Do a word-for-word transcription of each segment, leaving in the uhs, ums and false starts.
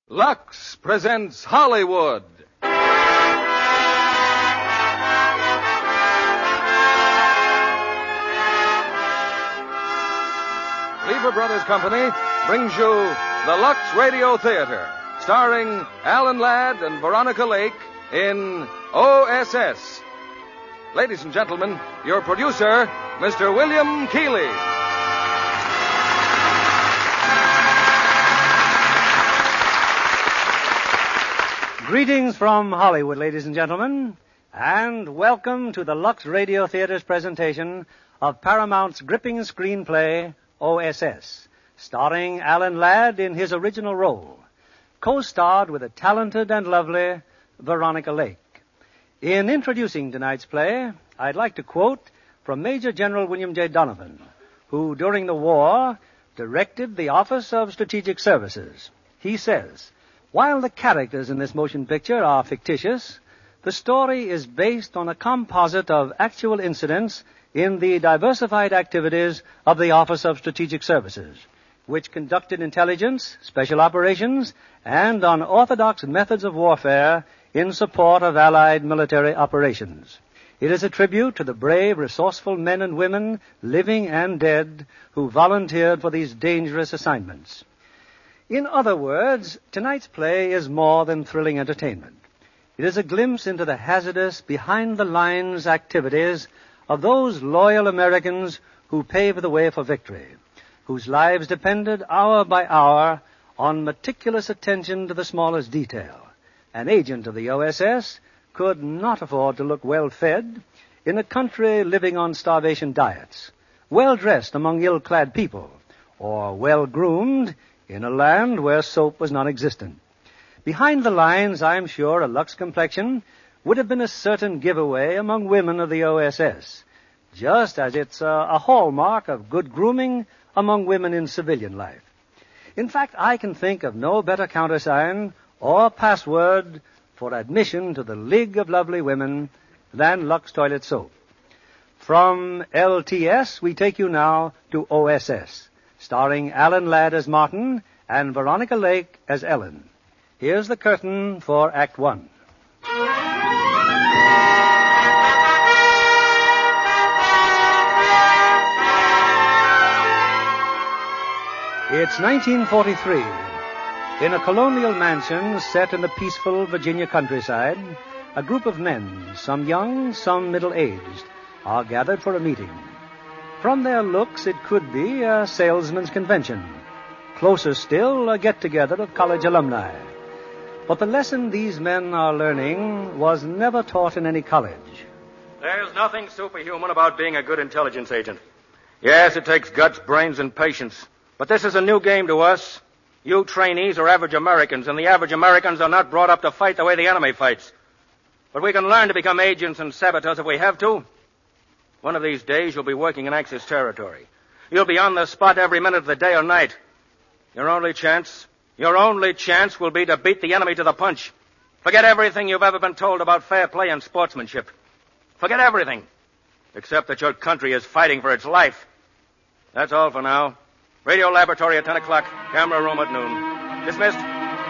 Lux presents Hollywood. Lever Brothers Company brings you the Lux Radio Theater, starring Alan Ladd and Veronica Lake in O S S. Ladies and gentlemen, your producer, Mister William Keighley. Greetings from Hollywood, ladies and gentlemen, and welcome to the Lux Radio Theater's presentation of Paramount's gripping screenplay, O S S, starring Alan Ladd in his original role, co-starred with the talented and lovely Veronica Lake. In introducing tonight's play, I'd like to quote from Major General William J. Donovan, who, during the war, directed the Office of Strategic Services. He says, "While the characters in this motion picture are fictitious, the story is based on a composite of actual incidents in the diversified activities of the Office of Strategic Services, which conducted intelligence, special operations, and unorthodox methods of warfare in support of Allied military operations. It is a tribute to the brave, resourceful men and women, living and dead, who volunteered for these dangerous assignments." In other words, tonight's play is more than thrilling entertainment. It is a glimpse into the hazardous, behind-the-lines activities of those loyal Americans who paved the way for victory, whose lives depended hour by hour on meticulous attention to the smallest detail. An agent of the O S S could not afford to look well-fed in a country living on starvation diets, well-dressed among ill-clad people, or well-groomed in a land where soap was non-existent. Behind the lines, I'm sure a Lux complexion would have been a certain giveaway among women of the O S S, just as it's a, a hallmark of good grooming among women in civilian life. In fact, I can think of no better countersign or password for admission to the League of Lovely Women than Lux Toilet Soap. From L T S, we take you now to O S S, starring Alan Ladd as Martin and Veronica Lake as Ellen. Here's the curtain for Act One. It's nineteen forty-three. In a colonial mansion set in the peaceful Virginia countryside, a group of men, some young, some middle-aged, are gathered for a meeting. From their looks, it could be a salesman's convention. Closer still, a get-together of college alumni. But the lesson these men are learning was never taught in any college. There's nothing superhuman about being a good intelligence agent. Yes, it takes guts, brains, and patience. But this is a new game to us. You trainees are average Americans, and the average Americans are not brought up to fight the way the enemy fights. But we can learn to become agents and saboteurs if we have to. One of these days, you'll be working in Axis territory. You'll be on the spot every minute of the day or night. Your only chance, your only chance will be to beat the enemy to the punch. Forget everything you've ever been told about fair play and sportsmanship. Forget everything, except that your country is fighting for its life. That's all for now. Radio laboratory at ten o'clock. Camera room at noon. Dismissed.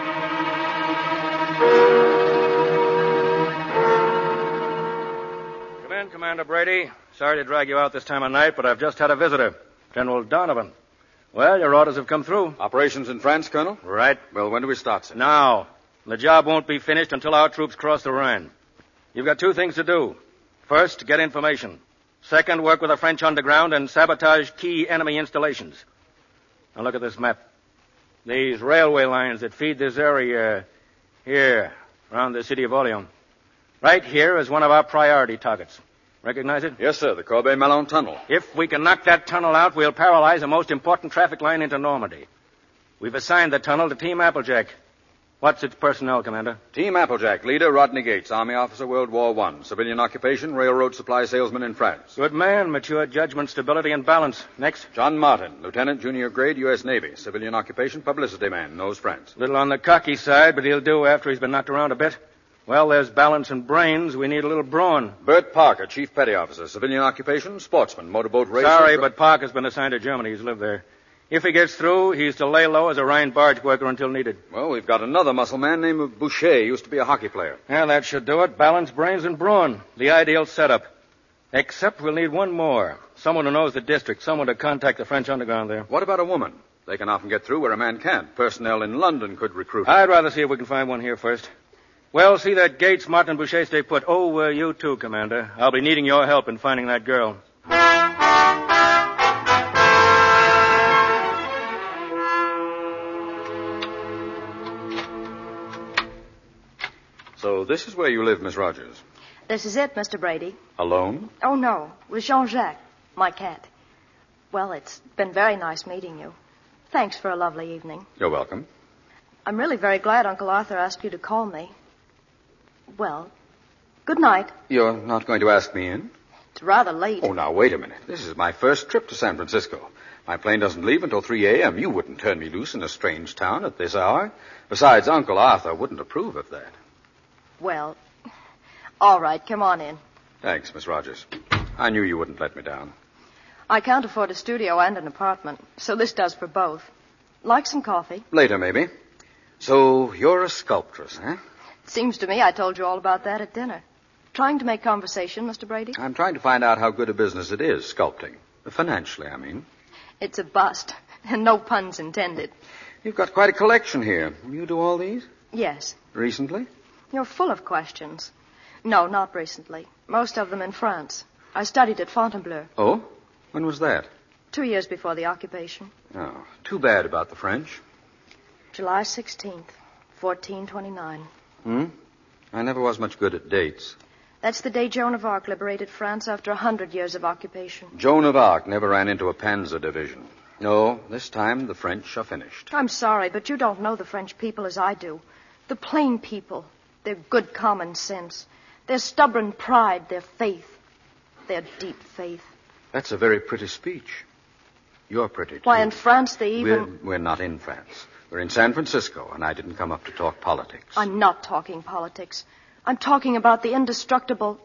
Come in, Commander Brady. Sorry to drag you out this time of night, but I've just had a visitor, General Donovan. Well, your orders have come through. Operations in France, Colonel? Right. Well, when do we start, sir? Now. The job won't be finished until our troops cross the Rhine. You've got two things to do. First, get information. Second, work with the French underground and sabotage key enemy installations. Now look at this map. These railway lines that feed this area here, around the city of Orleans. Right here is one of our priority targets. Recognize it? Yes, sir, the Corbeil-Malon Tunnel. If we can knock that tunnel out, we'll paralyze the most important traffic line into Normandy. We've assigned the tunnel to Team Applejack. What's its personnel, Commander? Team Applejack, leader Rodney Gates, Army officer, World War One. Civilian occupation, railroad supply salesman in France. Good man, mature judgment, stability, and balance. Next. John Martin, lieutenant, junior grade, U S Navy. Civilian occupation, publicity man, knows France. Little on the cocky side, but he'll do after he's been knocked around a bit. Well, there's balance and brains. We need a little brawn. Bert Parker, chief petty officer. Civilian occupation, sportsman, motorboat racer. Sorry, but Parker's been assigned to Germany. He's lived there. If he gets through, he's to lay low as a Rhine barge worker until needed. Well, we've got another muscle man named Boucher. Used to be a hockey player. Yeah, that should do it. Balance, brains, and brawn. The ideal setup. Except we'll need one more. Someone who knows the district. Someone to contact the French underground there. What about a woman? They can often get through where a man can't. Personnel in London could recruit her. I'd rather see if we can find one here first. Well, see that Gates, Martin, and Boucher stay put. Oh, uh, you too, Commander. I'll be needing your help in finding that girl. So this is where you live, Miss Rogers. This is it, Mister Brady. Alone? Oh, no. With Jean-Jacques, my cat. Well, it's been very nice meeting you. Thanks for a lovely evening. You're welcome. I'm really very glad Uncle Arthur asked you to call me. Well, good night. You're not going to ask me in? It's rather late. Oh, now, wait a minute. This is my first trip to San Francisco. My plane doesn't leave until three a.m. You wouldn't turn me loose in a strange town at this hour. Besides, Uncle Arthur wouldn't approve of that. Well, all right, come on in. Thanks, Miss Rogers. I knew you wouldn't let me down. I can't afford a studio and an apartment, so this does for both. Like some coffee? Later, maybe. So, you're a sculptress, huh? It seems to me I told you all about that at dinner. Trying to make conversation, Mister Brady? I'm trying to find out how good a business it is, sculpting. Financially, I mean. It's a bust, and no puns intended. You've got quite a collection here. You do all these? Yes. Recently? You're full of questions. No, not recently. Most of them in France. I studied at Fontainebleau. Oh? When was that? Two years before the occupation. Oh, too bad about the French. July sixteenth, fourteen twenty-nine. Hmm? I never was much good at dates. That's the day Joan of Arc liberated France after a hundred years of occupation. Joan of Arc never ran into a panzer division. No, this time the French are finished. I'm sorry, but you don't know the French people as I do. The plain people. Their good common sense. Their stubborn pride. Their faith. Their deep faith. That's a very pretty speech. You're pretty, too. Why, in France they even... We're, we're not in France. We're in San Francisco, and I didn't come up to talk politics. I'm not talking politics. I'm talking about the indestructible...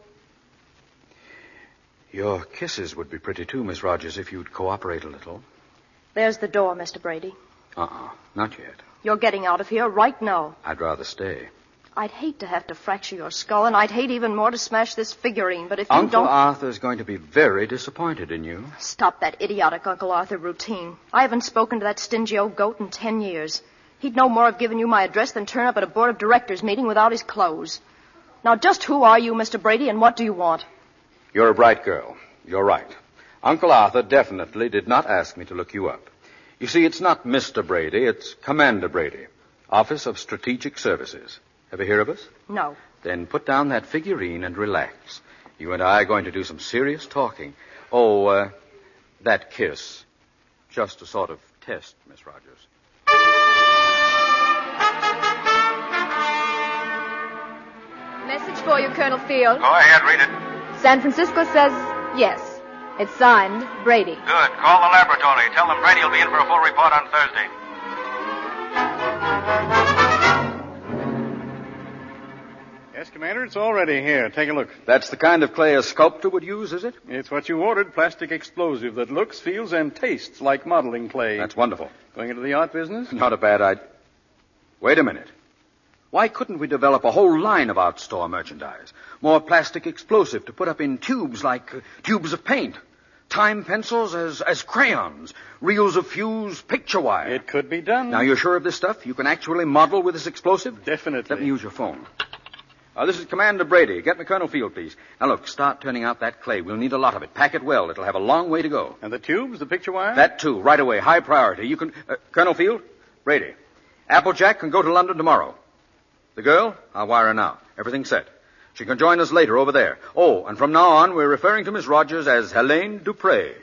Your kisses would be pretty, too, Miss Rogers, if you'd cooperate a little. There's the door, Mister Brady. Uh-uh, not yet. You're getting out of here right now. I'd rather stay. I'd hate to have to fracture your skull, and I'd hate even more to smash this figurine, but if you Uncle don't... Arthur's going to be very disappointed in you. Stop that idiotic Uncle Arthur routine. I haven't spoken to that stingy old goat in ten years. He'd no more have given you my address than turn up at a board of directors meeting without his clothes. Now, just who are you, Mister Brady, and what do you want? You're a bright girl. You're right. Uncle Arthur definitely did not ask me to look you up. You see, it's not Mister Brady, it's Commander Brady, Office of Strategic Services. Ever hear of us? No. Then put down that figurine and relax. You and I are going to do some serious talking. Oh, uh, that kiss. Just a sort of test, Miss Rogers. Message for you, Colonel Field. Go ahead, read it. San Francisco says yes. It's signed, Brady. Good. Call the laboratory. Tell them Brady will be in for a full report on Thursday. Yes, Commander, it's already here. Take a look. That's the kind of clay a sculptor would use, is it? It's what you ordered, plastic explosive that looks, feels, and tastes like modeling clay. That's wonderful. Going into the art business? Not a bad idea. Wait a minute. Why couldn't we develop a whole line of art store merchandise? More plastic explosive to put up in tubes like uh, tubes of paint. Time pencils as, as crayons. Reels of fused picture wire. It could be done. Now, you're sure of this stuff? You can actually model with this explosive? Definitely. Let me use your phone. Uh, this is Commander Brady. Get me Colonel Field, please. Now, look, start turning out that clay. We'll need a lot of it. Pack it well. It'll have a long way to go. And the tubes, the picture wire? That, too, right away. High priority. You can... Uh, Colonel Field? Brady. Applejack can go to London tomorrow. The girl? I'll wire her now. Everything's set. She can join us later over there. Oh, and from now on, we're referring to Miss Rogers as Helene Dupre.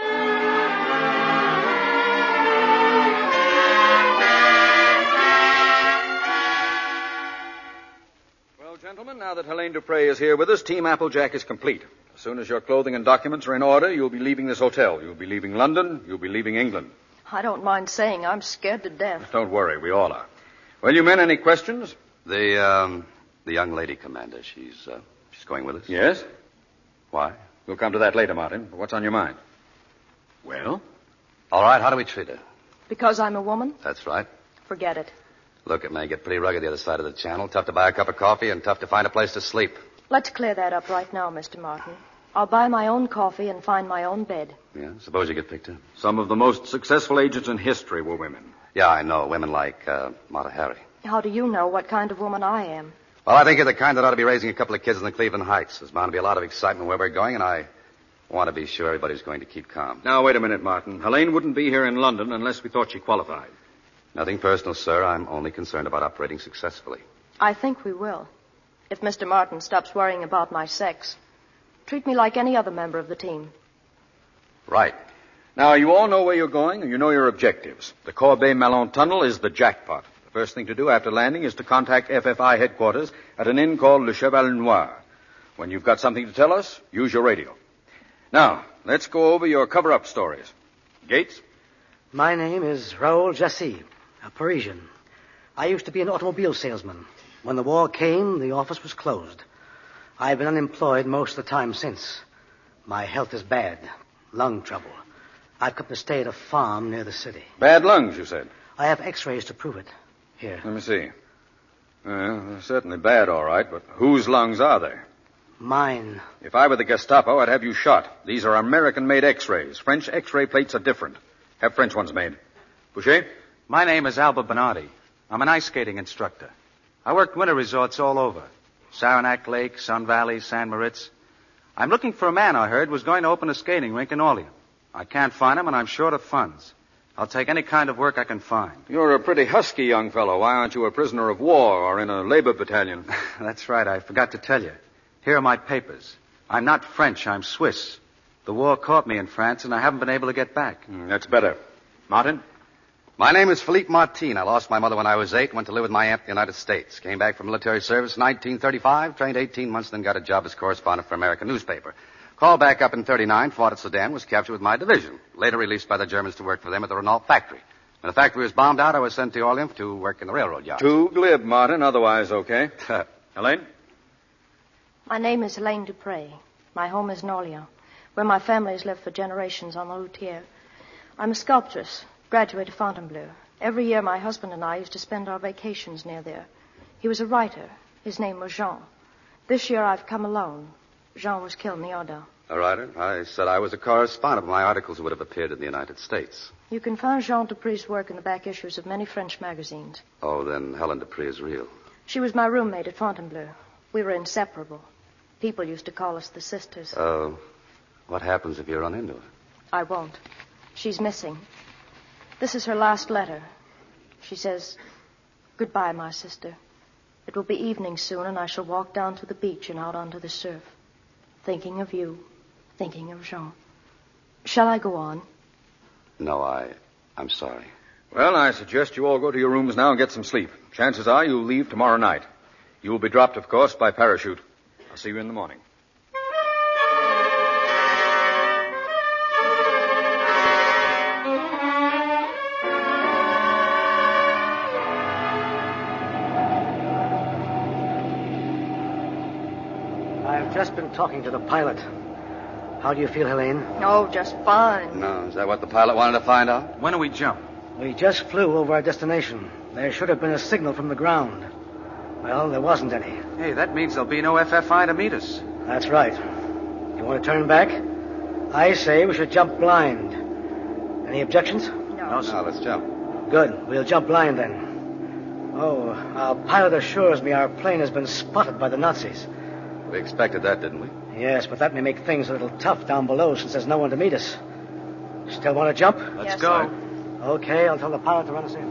Well, gentlemen, now that Helene Dupre is here with us, Team Applejack is complete. As soon as your clothing and documents are in order, you'll be leaving this hotel. You'll be leaving London. You'll be leaving England. I don't mind saying I'm scared to death. Don't worry, we all are. Well, you men, any questions? The, um, the young lady, Commander, she's, uh, she's going with us? Yes? Why? We'll come to that later, Martin. What's on your mind? Well? All right, how do we treat her? Because I'm a woman? That's right. Forget it. Look, it may get pretty rugged the other side of the channel. Tough to buy a cup of coffee and tough to find a place to sleep. Let's clear that up right now, Mister Martin. I'll buy my own coffee and find my own bed. Yeah, suppose you get picked up. Some of the most successful agents in history were women. Yeah, I know. Women like uh, Mata Hari. How do you know what kind of woman I am? Well, I think you're the kind that ought to be raising a couple of kids in the Cleveland Heights. There's bound to be a lot of excitement where we're going, and I want to be sure everybody's going to keep calm. Now, wait a minute, Martin. Helene wouldn't be here in London unless we thought she qualified. Nothing personal, sir. I'm only concerned about operating successfully. I think we will. If Mister Martin stops worrying about my sex. Treat me like any other member of the team. Right. Now, you all know where you're going, and you know your objectives. The Corbeil-Malon Tunnel is the jackpot. The first thing to do after landing is to contact F F I headquarters at an inn called Le Cheval Noir. When you've got something to tell us, use your radio. Now, let's go over your cover-up stories. Gates? My name is Raoul Jassy, a Parisian. I used to be an automobile salesman. When the war came, the office was closed. I've been unemployed most of the time since. My health is bad. Lung trouble. I've come to stay at a farm near the city. Bad lungs, you said? I have x-rays to prove it. Here. Let me see. Well, they're certainly bad, all right, but whose lungs are they? Mine. If I were the Gestapo, I'd have you shot. These are American-made x-rays. French x-ray plates are different. Have French ones made. Boucher? My name is Albert Bernardi. I'm an ice skating instructor. I worked winter resorts all over. Saranac Lake, Sun Valley, San Moritz. I'm looking for a man I heard was going to open a skating rink in Orleans. I can't find him, and I'm short of funds. I'll take any kind of work I can find. You're a pretty husky young fellow. Why aren't you a prisoner of war or in a labor battalion? That's right. I forgot to tell you. Here are my papers. I'm not French. I'm Swiss. The war caught me in France, and I haven't been able to get back. Mm, that's better. Martin? My name is Philippe Martin. I lost my mother when I was eight, went to live with my aunt in the United States. Came back from military service in nineteen thirty-five, trained eighteen months, then got a job as correspondent for an American newspaper. Called back up in thirty-nine, fought at Sedan, was captured with my division. Later released by the Germans to work for them at the Renault factory. When the factory was bombed out, I was sent to Orleans to work in the railroad yard. Too glib, Martin. Otherwise, okay. Helene? My name is Helene Dupre. My home is in Orleans, where my family has lived for generations on the Loutier. I'm a sculptress, graduate of Fontainebleau. Every year, my husband and I used to spend our vacations near there. He was a writer. His name was Jean. This year, I've come alone. Jean was killed in the Ardennes. A writer? I said I was a correspondent. My articles would have appeared in the United States. You can find Jean Dupre's work in the back issues of many French magazines. Oh, then Helen Dupree is real. She was my roommate at Fontainebleau. We were inseparable. People used to call us the sisters. Oh, uh, what happens if you run into her? I won't. She's missing. This is her last letter. She says, "Goodbye, my sister. It will be evening soon, and I shall walk down to the beach and out onto the surf, thinking of you, thinking of Jean." Shall I go on? No, I... I'm sorry. Well, I suggest you all go to your rooms now and get some sleep. Chances are you'll leave tomorrow night. You will be dropped, of course, by parachute. I'll see you in the morning. I've just been talking to the pilot. How do you feel, Helene? Oh, just fine. No, is that what the pilot wanted to find out? When do we jump? We just flew over our destination. There should have been a signal from the ground. Well, there wasn't any. Hey, that means there'll be no F F I to meet us. That's right. You want to turn back? I say we should jump blind. Any objections? No. No, sir. No, let's jump. Good. We'll jump blind then. Oh, our pilot assures me our plane has been spotted by the Nazis. We expected that, didn't we? Yes, but that may make things a little tough down below since there's no one to meet us. Still want to jump? Let's Yes, go. sir. Okay, I'll tell the pilot to run us in.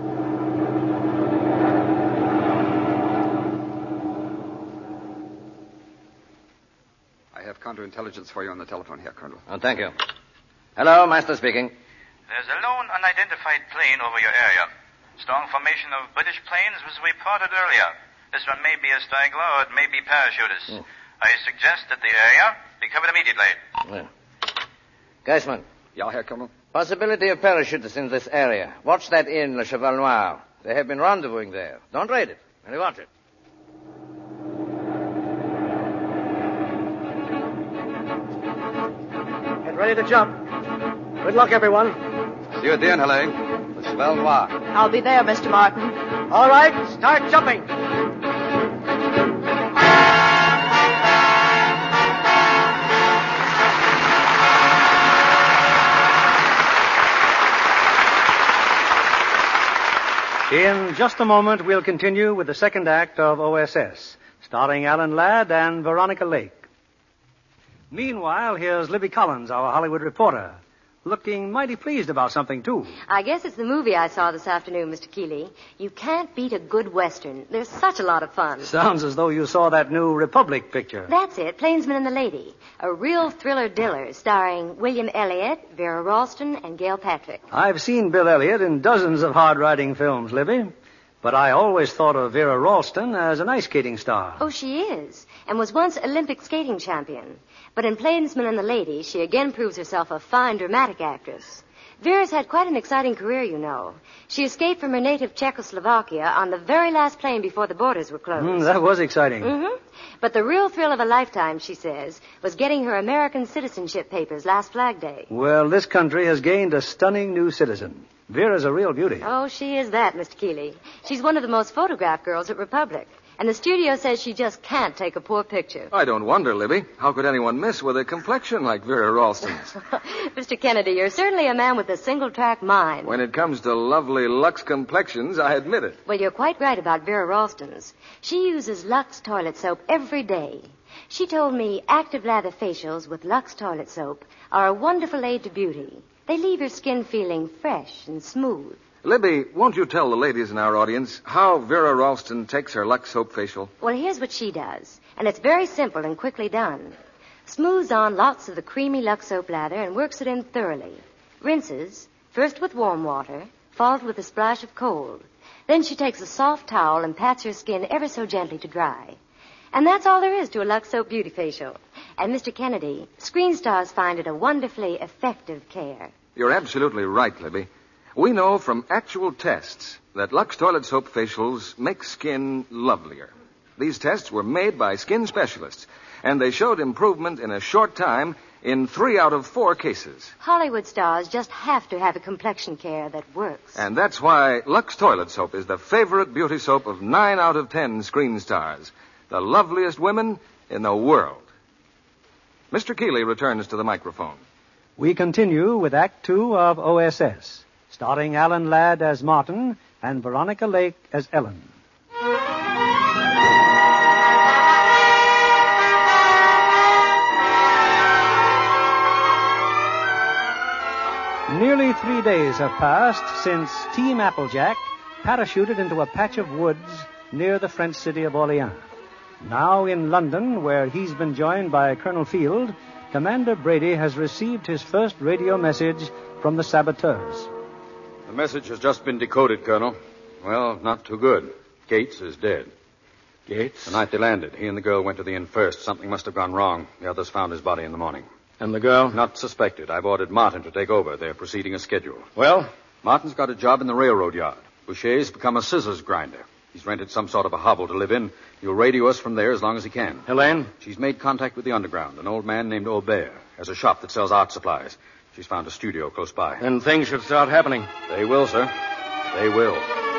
I have counterintelligence for you on the telephone here, Colonel. Oh, thank you. Hello, Master speaking. There's a lone unidentified plane over your area. Strong formation of British planes was reported earlier. This one may be a straggler or it may be parachutists. Mm. I suggest that the area be covered immediately. Yeah. Geisman. Yeah, Herr Colonel. Possibility of parachutists in this area. Watch that inn, Le Cheval Noir. They have been rendezvousing there. Don't raid it. Only watch it. Get ready to jump. Good luck, everyone. See Dieu dénhalé. Le Cheval Noir. I'll be there, Mister Martin. All right, start jumping. In just a moment, we'll continue with the second act of O S S, starring Alan Ladd and Veronica Lake. Meanwhile, here's Libby Collins, our Hollywood reporter, looking mighty pleased about something, too. I guess it's the movie I saw this afternoon, Mister Keeley. You can't beat a good Western. They're such a lot of fun. Sounds as though you saw that new Republic picture. That's it, Plainsman and the Lady. A real thriller-diller starring William Elliott, Vera Ralston, and Gail Patrick. I've seen Bill Elliott in dozens of hard-riding films, Libby. But I always thought of Vera Ralston as an ice skating star. Oh, she is, and was once Olympic skating champion. But in Plainsman and the Lady, she again proves herself a fine dramatic actress. Vera's had quite an exciting career, you know. She escaped from her native Czechoslovakia on the very last plane before the borders were closed. Mm, that was exciting. Mm-hmm. But the real thrill of a lifetime, she says, was getting her American citizenship papers last Flag Day. Well, this country has gained a stunning new citizen. Vera's a real beauty. Oh, she is that, Mister Keeley. She's one of the most photographed girls at Republic. And the studio says she just can't take a poor picture. I don't wonder, Libby. How could anyone miss with a complexion like Vera Ralston's? Mister Kennedy, you're certainly a man with a single-track mind. When it comes to lovely Lux complexions, I admit it. Well, you're quite right about Vera Ralston's. She uses Lux toilet soap every day. She told me active lather facials with Lux toilet soap are a wonderful aid to beauty. They leave your skin feeling fresh and smooth. Libby, won't you tell the ladies in our audience how Vera Ralston takes her Lux soap facial? Well, here's what she does, and it's very simple and quickly done. Smooths on lots of the creamy Lux soap lather and works it in thoroughly. Rinses, first with warm water, followed with a splash of cold. Then she takes a soft towel and pats her skin ever so gently to dry. And that's all there is to a Lux soap beauty facial. And, Mister Kennedy, screen stars find it a wonderfully effective care. You're absolutely right, Libby. We know from actual tests that Lux toilet soap facials make skin lovelier. These tests were made by skin specialists, and they showed improvement in a short time in three out of four cases. Hollywood stars just have to have a complexion care that works. And that's why Lux toilet soap is the favorite beauty soap of nine out of ten screen stars, the loveliest women in the world. Mister Keeley returns to the microphone. We continue with Act Two of O S S, starring Alan Ladd as Martin and Veronica Lake as Ellen. Nearly three days have passed since Team Applejack parachuted into a patch of woods near the French city of Orleans. Now in London, where he's been joined by Colonel Field, Commander Brady has received his first radio message from the saboteurs. The message has just been decoded, Colonel. Well, not too good. Gates is dead. Gates? The night they landed, he and the girl went to the inn first. Something must have gone wrong. The others found his body in the morning. And the girl? Not suspected. I've ordered Martin to take over. They're proceeding as scheduled. Well? Martin's got a job in the railroad yard. Boucher's become a scissors grinder. He's rented some sort of a hovel to live in. He'll radio us from there as long as he can. Helene? She's made contact with the underground. An old man named Aubert has a shop that sells art supplies. She's found a studio close by. Then things should start happening. They will, sir. They will.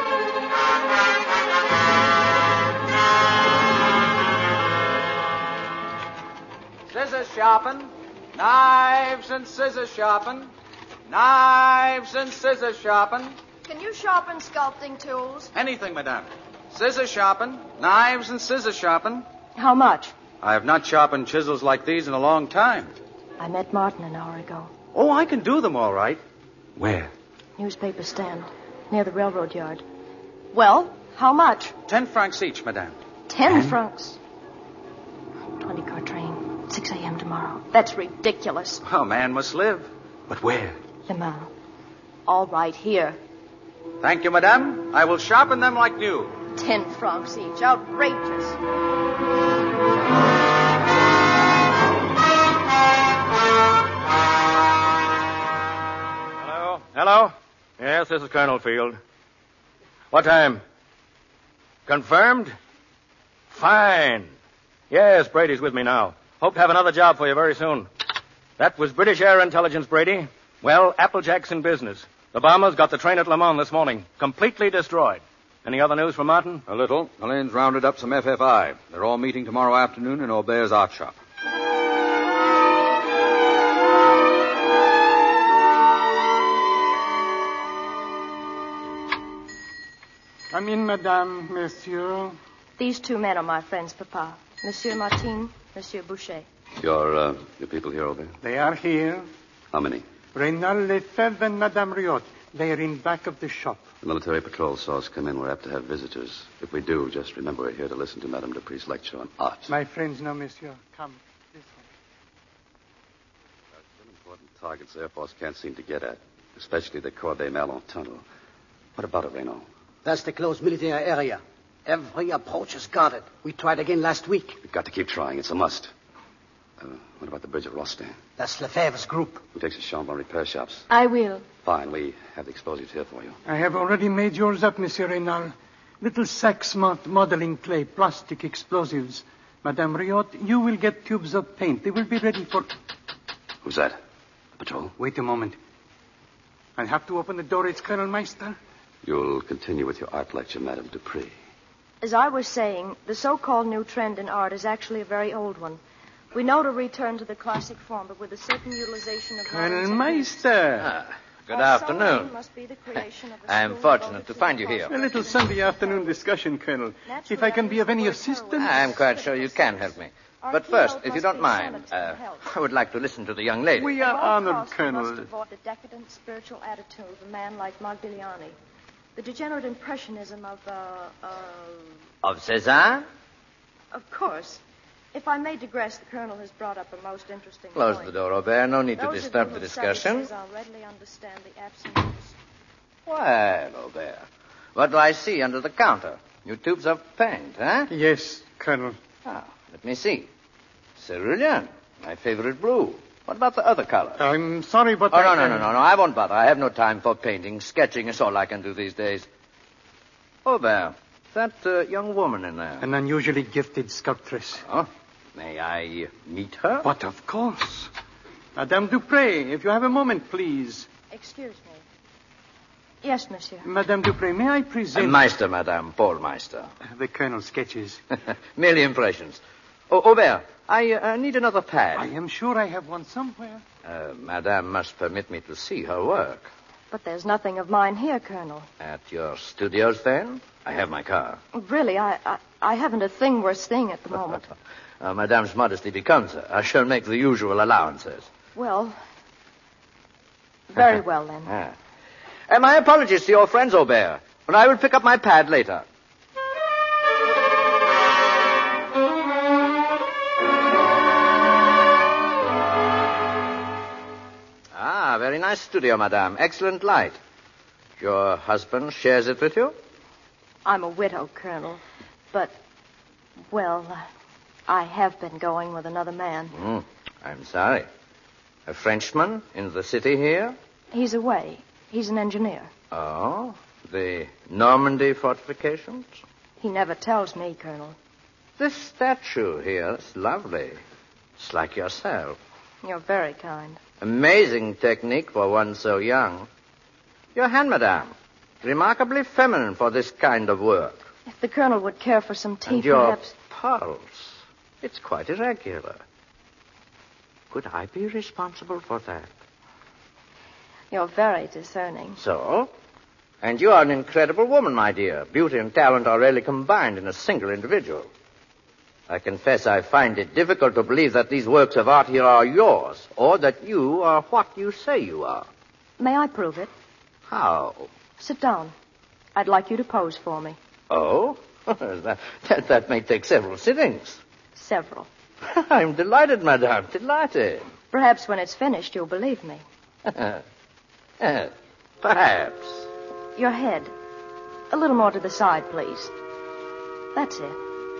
Scissors shopping. Knives and scissors shopping. Knives and scissors shopping. Can you sharpen sculpting tools? Anything, madame. Scissors shopping. Knives and scissors shopping. How much? I have not sharpened chisels like these in a long time. I met Martin an hour ago. Oh, I can do them all right. Where? Newspaper stand, near the railroad yard. Well, how much? Ten francs each, madame. Ten, Ten? francs? Twenty-car train, six a.m. tomorrow. That's ridiculous. Oh, man must live. But where? Le Mans. All right, here. Thank you, madame. I will sharpen them like new. Ten francs each. Outrageous. Hello? Hello? Yes, this is Colonel Field. What time? Confirmed? Fine. Yes, Brady's with me now. Hope to have another job for you very soon. That was British Air Intelligence, Brady. Well, Applejack's in business. The bombers got the train at Le Mans this morning, completely destroyed. Any other news from Martin? A little. Alain's rounded up some F F I. They're all meeting tomorrow afternoon in Aubert's art shop. Come in, madame, monsieur. These two men are my friends, Papa. Monsieur Martin, Monsieur Boucher. Your, uh, your people here, Aubert? They are here. How many? Reynald Lefebvre and Madame Riot. They are in back of the shop. The military patrol saw us come in. We're apt to have visitors. If we do, just remember we're here to listen to Madame Dupree's lecture on art. My friends know, monsieur. Come, this way. There are some important targets the Air Force can't seem to get at, especially the Corbeil-Malon tunnel. What about it, Renaud? That's the closed military area. Every approach is guarded. We tried again last week. We've got to keep trying. It's a must. Uh, what about the bridge of Rostand? That's Lefebvre's group. Who takes the Chambon repair shops? I will. Fine. We have the explosives here for you. I have already made yours up, Monsieur Reynal. Little sacks marked modeling clay, plastic explosives. Madame Riot, you will get tubes of paint. They will be ready for... Who's that? The patrol? Wait a moment. I'll have to open the door. It's Colonel Meister. You'll continue with your art lecture, Madame Dupree. As I was saying, the so-called new trend in art is actually a very old one. We know to return to the classic form, but with a certain utilization of... Colonel Meister. Ah, good afternoon. I am fortunate to find you here. A little Sunday afternoon discussion, Colonel. If I can be of any assistance... I am quite sure you can help me. But first, if you don't mind, uh, I would like to listen to the young lady. We are honored, Colonel. We must avoid the decadent spiritual attitude of a man like Modigliani. The degenerate impressionism of, uh, uh... Of Cézanne? Of course. If I may digress, the Colonel has brought up a most interesting Close point. the door, Aubert. No need Those to disturb the of you who study discussion. Cézanne readily understand the absence of... Well, Aubert, what do I see under the counter? New tubes of paint, huh? Yes, Colonel. Ah, let me see. Cerulean, my favorite blue. What about the other color? I'm sorry, but Oh, I... no, no, no, no, no. I won't bother. I have no time for painting. Sketching is all I can do these days. Aubert, that uh, young woman in there. An unusually gifted sculptress. Oh, may I uh, meet her? But of course. Madame Dupré, if you have a moment, please. Excuse me. Yes, monsieur. Madame Dupré, may I present... Uh, Meister, Madame, Paul Meister. The Colonel's sketches. Merely impressions. Oh, Aubert, I uh, need another pad. I am sure I have one somewhere. Uh, Madame must permit me to see her work. But there's nothing of mine here, Colonel. At your studios, then? I have my car. Really, I, I, I haven't a thing worth seeing at the moment. uh, Madame's modesty becomes her. I shall make the usual allowances. Well, very well, then. Ah. And my apologies to your friends, Aubert. But I will pick up my pad later. Ah, very nice studio, Madame. Excellent light. Your husband shares it with you? I'm a widow, Colonel. But, well, uh, I have been going with another man. Mm, I'm sorry. A Frenchman in the city here? He's away. He's an engineer. Oh, the Normandy fortifications? He never tells me, Colonel. This statue here is lovely. It's like yourself. You're very kind. Amazing technique for one so young. Your hand, Madame. Remarkably feminine for this kind of work. If the Colonel would care for some tea, and your perhaps... pulse. It's quite irregular. Could I be responsible for that? You're very discerning. So? And you are an incredible woman, my dear. Beauty and talent are rarely combined in a single individual. I confess I find it difficult to believe that these works of art here are yours, or that you are what you say you are. May I prove it? How? Sit down. I'd like you to pose for me. Oh? that, that, that may take several sittings. Several. I'm delighted, Madame, delighted. Perhaps when it's finished, you'll believe me. uh, perhaps. Your head. A little more to the side, please. That's it.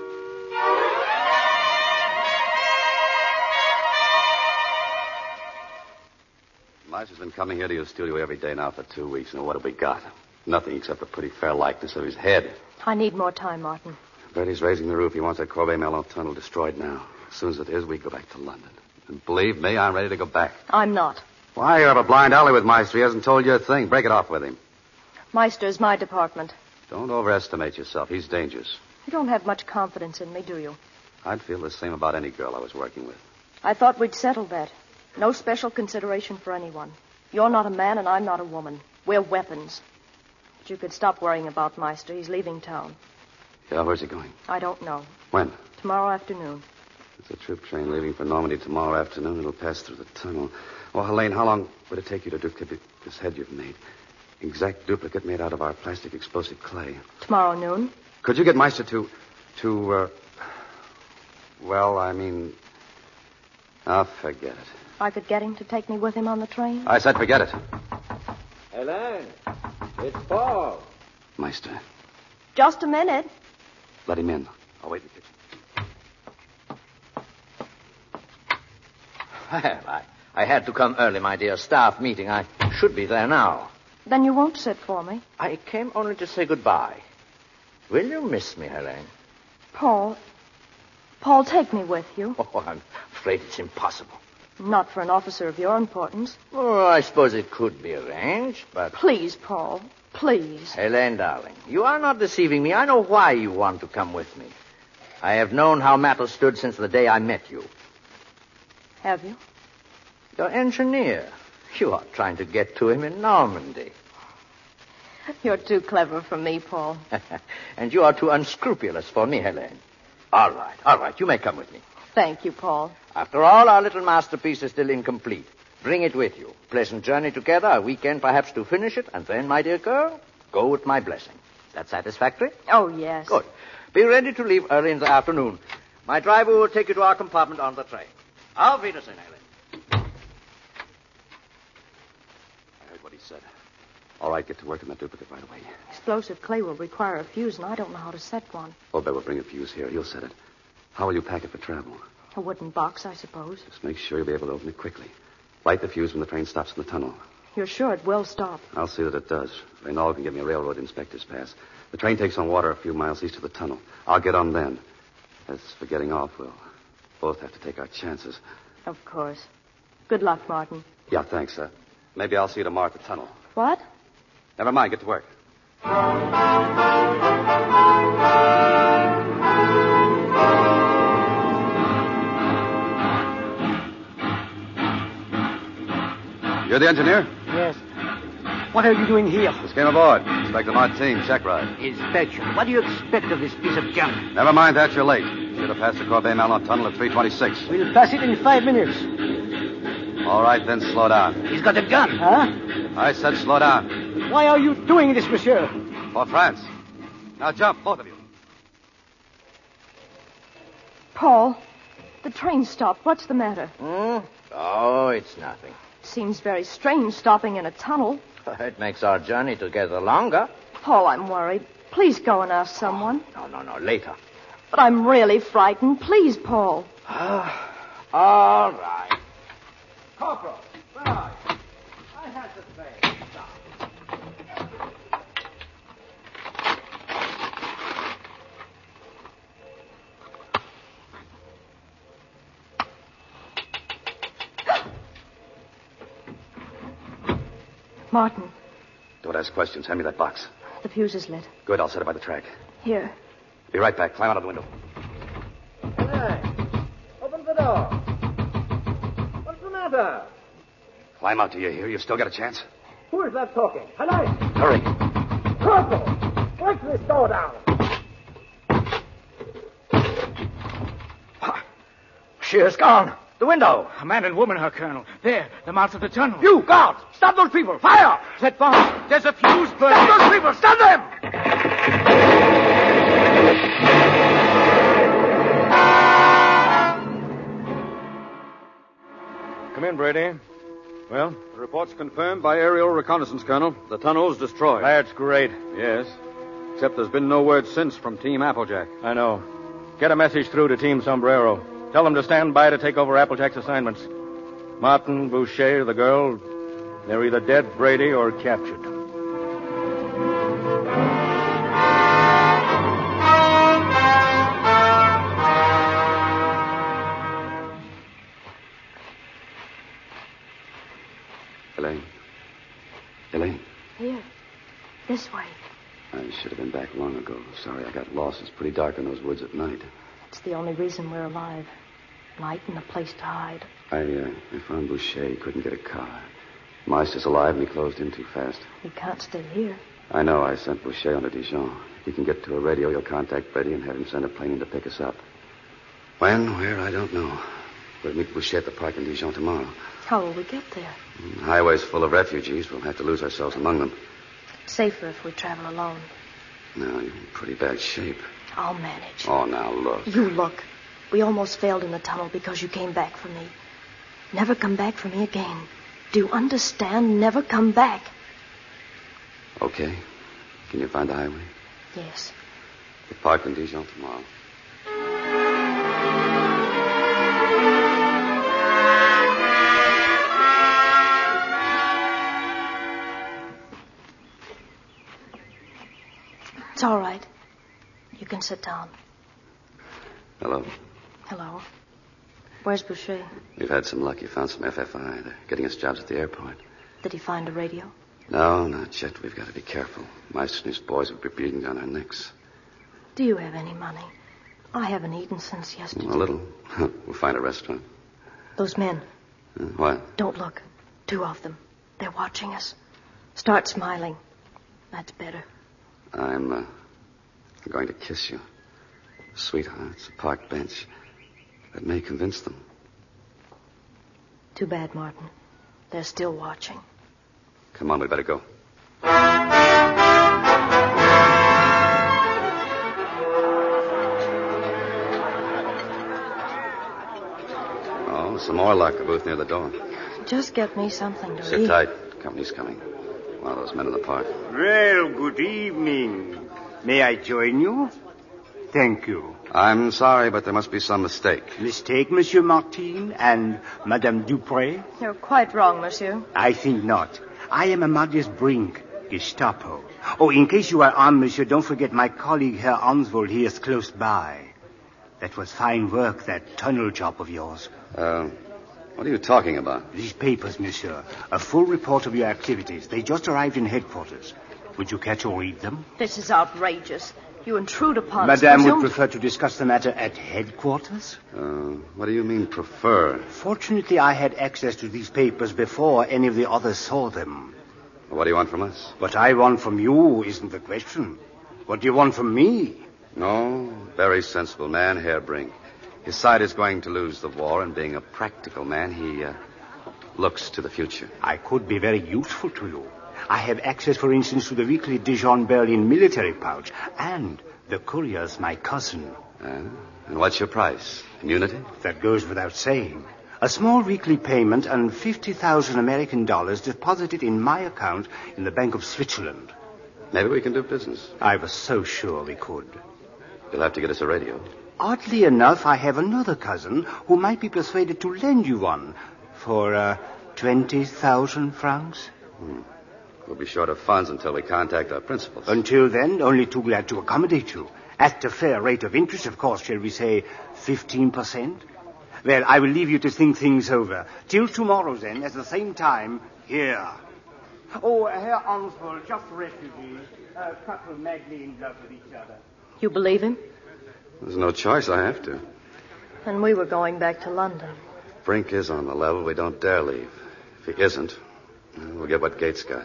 Meister's been coming here to your studio every day now for two weeks. Now, what have we got? Nothing except a pretty fair likeness of his head. I need more time, Martin. Bertie's raising the roof. He wants that Corbeil-Malon tunnel destroyed now. As soon as it is, we go back to London. And believe me, I'm ready to go back. I'm not. Why, you have a blind alley with Meister. He hasn't told you a thing. Break it off with him. Meister's my department. Don't overestimate yourself. He's dangerous. You don't have much confidence in me, do you? I'd feel the same about any girl I was working with. I thought we'd settled that. No special consideration for anyone. You're not a man and I'm not a woman. We're weapons. But you could stop worrying about Meister. He's leaving town. Yeah, where's he going? I don't know. When? Tomorrow afternoon. It's a troop train leaving for Normandy tomorrow afternoon. It'll pass through the tunnel. Well, Helene, how long would it take you to duplicate this head you've made? Exact duplicate made out of our plastic explosive clay. Tomorrow noon. Could you get Meister to... to, uh... Well, I mean... Oh, forget it. I could get him to take me with him on the train? I said forget it. Helene, it's Paul. Meister. Just a minute. Let him in. I'll wait in the kitchen. Well, I, I had to come early, my dear. Staff meeting. I should be there now. Then you won't sit for me? I came only to say goodbye. Will you miss me, Helene? Paul. Paul, take me with you. Oh, I'm afraid it's impossible. Not for an officer of your importance. Oh, I suppose it could be arranged, but... Please, Paul. Please. Helene, darling, you are not deceiving me. I know why you want to come with me. I have known how matters stood since the day I met you. Have you? Your engineer. You are trying to get to him in Normandy. You're too clever for me, Paul. And you are too unscrupulous for me, Helene. All right, all right. You may come with me. Thank you, Paul. After all, our little masterpiece is still incomplete. Bring it with you. Pleasant journey together, a weekend perhaps to finish it, and then, my dear girl, go with my blessing. That satisfactory? Oh, yes. Good. Be ready to leave early in the afternoon. My driver will take you to our compartment on the train. Auf Wiedersehen, Helene. I heard what he said. All right, get to work on that duplicate right away. Explosive clay will require a fuse, and I don't know how to set one. Obed will bring a fuse here. He'll set it. How will you pack it for travel? A wooden box, I suppose. Just make sure you'll be able to open it quickly. Light the fuse when the train stops in the tunnel. You're sure it will stop? I'll see that it does. Reynald can give me a railroad inspector's pass. The train takes on water a few miles east of the tunnel. I'll get on then. As for getting off, we'll both have to take our chances. Of course. Good luck, Martin. Yeah, thanks, sir. Maybe I'll see you tomorrow at the tunnel. What? Never mind. Get to work. You're the engineer? Yes. What are you doing here? Just came aboard. Inspector Martin, check ride. Inspection. What do you expect of this piece of junk? Never mind that. You're late. Should have passed the Corbeil-Malon tunnel at three twenty-six. We'll pass it in five minutes. All right, then slow down. He's got a gun, huh? I said slow down. Why are you doing this, monsieur? For France. Now jump, both of you. Paul, the train stopped. What's the matter? Hmm? Oh, it's nothing. Seems very strange stopping in a tunnel. It makes our journey together longer. Paul, I'm worried. Please go and ask someone. No, no, no, later. But I'm really frightened. Please, Paul. All right. Corporal, where are you? I had the train. Stop. Martin. Don't ask questions. Hand me that box. The fuse is lit. Good. I'll set it by the track. Here. Be right back. Climb out of the window. Hey, open the door. What's the matter? Climb out. Do you hear? You still got a chance? Who is that talking? Hello? Hurry. Corporal, break this door down. She is gone. The window. A man and woman, Herr Colonel. There, the mouth of the tunnel. You, guard! Stop those people! Fire! Set fire. There's a fuse burning. Stop those people! Stop them! Come in, Brady. Well? The report's confirmed by aerial reconnaissance, Colonel. The tunnel's destroyed. That's great. Yes. Except there's been no word since from Team Applejack. I know. Get a message through to Team Sombrero. Tell them to stand by to take over Applejack's assignments. Martin, Boucher, the girl, they're either dead, Brady, or captured. should have been back long ago. Sorry I got lost. It's pretty dark in those woods at night. It's the only reason we're alive. Light and a place to hide. I, uh, I found Boucher. He couldn't get a car. Meister's alive, and he closed in too fast. He can't stay here. I know. I sent Boucher on to Dijon. If he can get to a radio, you'll contact Betty and have him send a plane in to pick us up. When, where, I don't know. We'll meet Boucher at the park in Dijon tomorrow. How will we get there? The highway's full of refugees. We'll have to lose ourselves among them. It's safer if we travel alone. No, you're in pretty bad shape. I'll manage. Oh, now look. You look. We almost failed in the tunnel because you came back for me. Never come back for me again. Do you understand? Never come back. Okay. Can you find the highway? Yes. The park in Dijon tomorrow. It's all right. You can sit down. Hello. Hello. Where's Boucher? We've had some luck. He found some F F I. They're getting us jobs at the airport. Did he find a radio? No, not yet. We've got to be careful. Meister and his boys will be breathing down our necks. Do you have any money? I haven't eaten since yesterday. A little. We'll find a restaurant. Those men. Uh, what? Don't look. Two of them. They're watching us. Start smiling. That's better. I'm, uh, going to kiss you. Sweetheart, it's a park bench. That may convince them. Too bad, Martin. They're still watching. Come on, we better go. Oh, some more luck. A booth near the door. Just get me something to Sit eat. tight. Company's coming. One of those men in the park. Well, good evening. May I join you? Thank you. I'm sorry, but there must be some mistake. Mistake, Monsieur Martin and Madame Dupré? You're quite wrong, monsieur. I think not. I am Amadeus Brink, Gestapo. Oh, in case you are armed, monsieur, don't forget my colleague, Herr Arnsvold, he is close by. That was fine work, that tunnel job of yours. Uh, what are you talking about? These papers, monsieur. A full report of your activities. They just arrived in headquarters. Would you catch or read them? This is outrageous. You intrude upon us. Madame presumed... would prefer to discuss the matter at headquarters? Uh, what do you mean, prefer? Fortunately, I had access to these papers before any of the others saw them. What do you want from us? What I want from you isn't the question. What do you want from me? No, very sensible man, Herr Brink. His side is going to lose the war, and being a practical man, he uh, looks to the future. I could be very useful to you. I have access, for instance, to the weekly Dijon-Berlin military pouch, and the courier's my cousin. Uh, and what's your price? Immunity? That goes without saying. A small weekly payment and fifty thousand American dollars deposited in my account in the Bank of Switzerland. Maybe we can do business. I was so sure we could. You'll have to get us a radio. Oddly enough, I have another cousin who might be persuaded to lend you one for uh, twenty thousand francs. Hmm. We'll be short of funds until we contact our principals. Until then, only too glad to accommodate you. At a fair rate of interest, of course, shall we say fifteen percent? Well, I will leave you to think things over. Till tomorrow, then, at the same time, here. Oh, Herr Arnsvold, just refugees. A couple madly in love with each other. You believe him? There's no choice. I have to. And we were going back to London. Brink is on the level. We don't dare leave. If he isn't, we'll get what Gates got.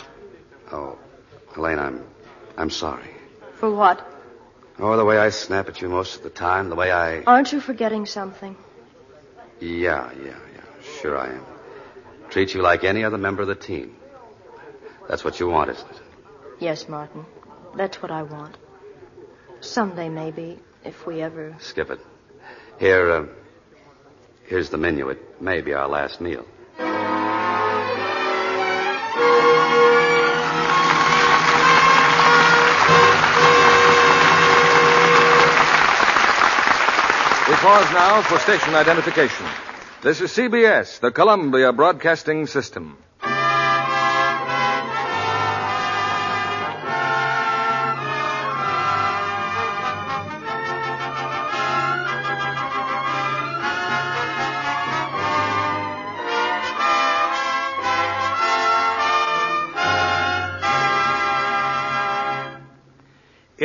Oh, Helene, I'm, I'm sorry. For what? Oh, the way I snap at you most of the time, the way I... Aren't you forgetting something? Yeah, yeah, yeah. Sure I am. Treat you like any other member of the team. That's what you want, isn't it? Yes, Martin. That's what I want. Someday, maybe, if we ever... Skip it. Here, uh, here's the menu. It may be our last meal. We pause now for station identification. This is C B S, the Columbia Broadcasting System.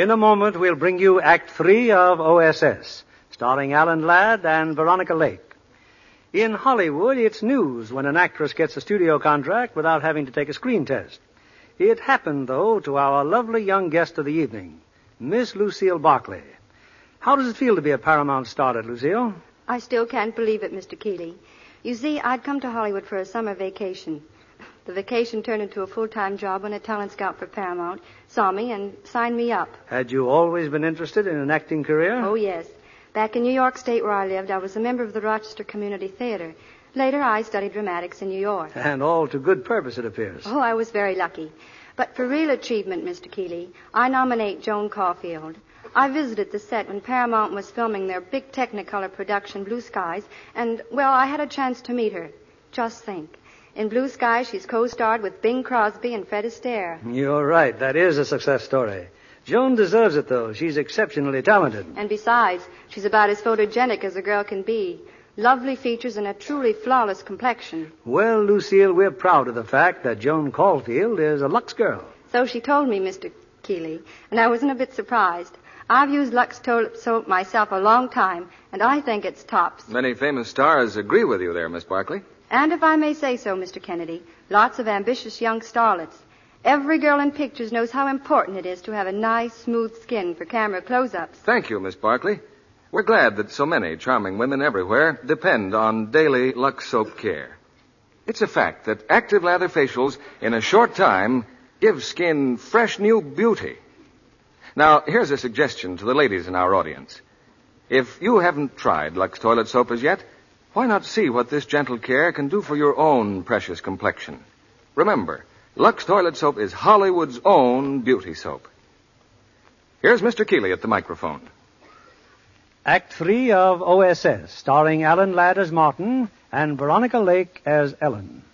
In a moment, we'll bring you Act Three of O S S, starring Alan Ladd and Veronica Lake. In Hollywood, it's news when an actress gets a studio contract without having to take a screen test. It happened, though, to our lovely young guest of the evening, Miss Lucille Barclay. How does it feel to be a Paramount starlet, Lucille? I still can't believe it, Mister Keeley. You see, I'd come to Hollywood for a summer vacation. The vacation turned into a full-time job when a talent scout for Paramount saw me and signed me up. Had you always been interested in an acting career? Oh, yes. Back in New York State where I lived, I was a member of the Rochester Community Theater. Later, I studied dramatics in New York. And all to good purpose, it appears. Oh, I was very lucky. But for real achievement, Mister Keeley, I nominate Joan Caulfield. I visited the set when Paramount was filming their big Technicolor production, Blue Skies, and, well, I had a chance to meet her. Just think. In Blue Skies, she's co-starred with Bing Crosby and Fred Astaire. You're right. That is a success story. Joan deserves it, though. She's exceptionally talented. And besides, she's about as photogenic as a girl can be. Lovely features and a truly flawless complexion. Well, Lucille, we're proud of the fact that Joan Caulfield is a Lux girl. So she told me, Mister Keeley, and I wasn't a bit surprised. I've used Lux toilet soap myself a long time, and I think it's tops. Many famous stars agree with you there, Miss Barclay. And if I may say so, Mister Kennedy, lots of ambitious young starlets. Every girl in pictures knows how important it is to have a nice, smooth skin for camera close-ups. Thank you, Miss Barclay. We're glad that so many charming women everywhere depend on daily Lux soap care. It's a fact that active lather facials in a short time give skin fresh new beauty. Now, here's a suggestion to the ladies in our audience. If you haven't tried Lux toilet soap as yet, why not see what this gentle care can do for your own precious complexion? Remember, Lux toilet soap is Hollywood's own beauty soap. Here's Mister Keeley at the microphone. Act Three of O S S, starring Alan Ladd as Martin and Veronica Lake as Ellen.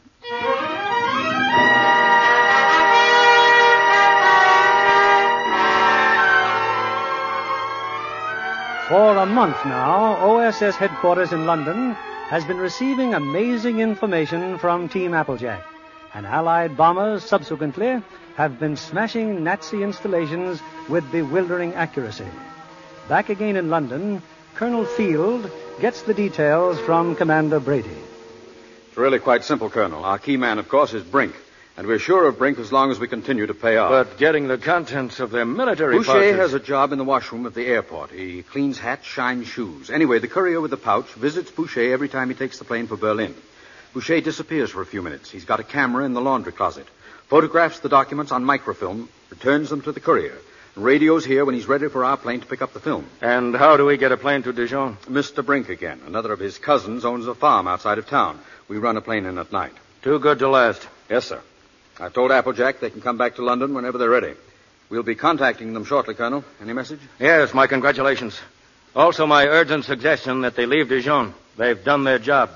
For a month now, O S S headquarters in London has been receiving amazing information from Team Applejack. And Allied bombers subsequently have been smashing Nazi installations with bewildering accuracy. Back again in London, Colonel Field gets the details from Commander Brady. It's really quite simple, Colonel. Our key man, of course, is Brink. And we're sure of Brink as long as we continue to pay off. But getting the contents of their military Boucher pouches... has a job in the washroom at the airport. He cleans hats, shines shoes. Anyway, the courier with the pouch visits Boucher every time he takes the plane for Berlin. Boucher disappears for a few minutes. He's got a camera in the laundry closet. Photographs the documents on microfilm, returns them to the courier. Radios here when he's ready for our plane to pick up the film. And how do we get a plane to Dijon? Mister Brink again. Another of his cousins owns a farm outside of town. We run a plane in at night. Too good to last. Yes, sir. I've told Applejack they can come back to London whenever they're ready. We'll be contacting them shortly, Colonel. Any message? Yes, my congratulations. Also my urgent suggestion that they leave Dijon. They've done their job.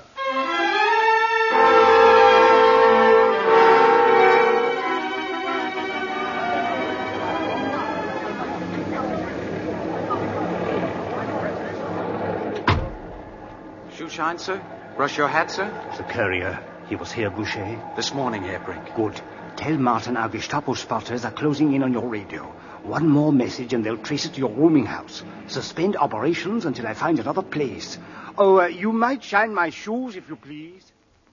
Shoe shine, sir? Brush your hat, sir? The courier. He was here, Boucher. This morning, Herr Brink. Good. Tell Martin our Gestapo spotters are closing in on your radio. One more message and they'll trace it to your rooming house. Suspend operations until I find another place. Oh, uh, you might shine my shoes, if you please.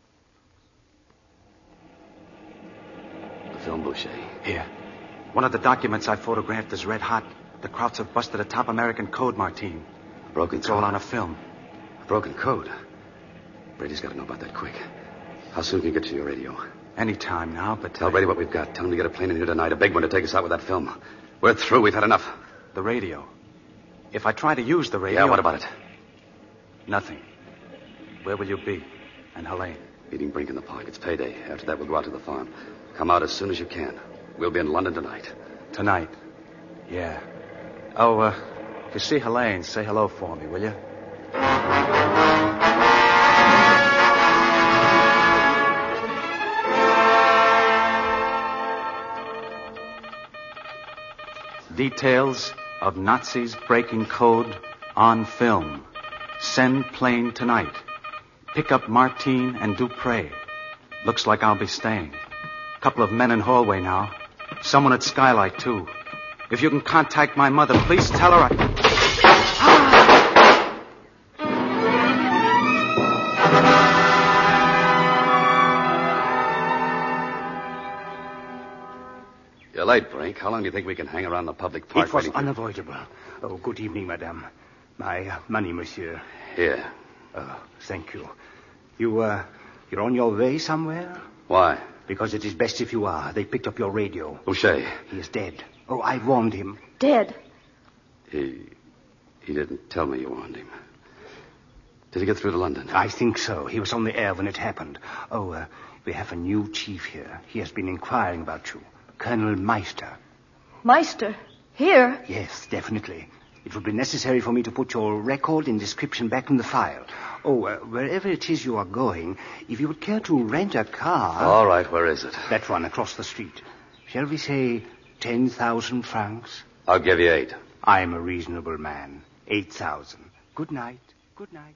The film, Boucher. Here. One of the documents I photographed is red hot. The Krauts have busted a top American code, Martin. A broken It's code. all on a film. A broken code. Brady's got to know about that quick. How soon can you get to your radio? Any time now, but... Tell Brady what we've got. Tell him to get a plane in here tonight, a big one to take us out with that film. We're through. We've had enough. The radio. If I try to use the radio... Yeah, what about it? Nothing. Where will you be? And Helene? Meeting Brink in the park. It's payday. After that, we'll go out to the farm. Come out as soon as you can. We'll be in London tonight. Tonight? Yeah. Oh, uh, if you see Helene, say hello for me, will you? Details of Nazis breaking code on film. Send plane tonight. Pick up Martine and Dupre. Looks like I'll be staying. Couple of men in hallway now. Someone at Skylight, too. If you can contact my mother, please tell her I... You're late, Brink. How long do you think we can hang around the public park? It was waiting for- unavoidable. Oh, good evening, madame. My uh, money, monsieur. Here. Oh, thank you. You, uh, you're on your way somewhere? Why? Because it is best if you are. They picked up your radio. Boucher. He is dead. Oh, I warned him. Dead? He... he didn't tell me you warned him. Did he get through to London? I think so. He was on the air when it happened. Oh, uh, we have a new chief here. He has been inquiring about you. Colonel Meister. Meister? Here? Yes, definitely. It would be necessary for me to put your record and description back in the file. Oh, uh, wherever it is you are going, if you would care to rent a car... All right, where is it? That one across the street. Shall we say ten thousand francs? I'll give you eight. I'm a reasonable man. Eight thousand. Good night. Good night.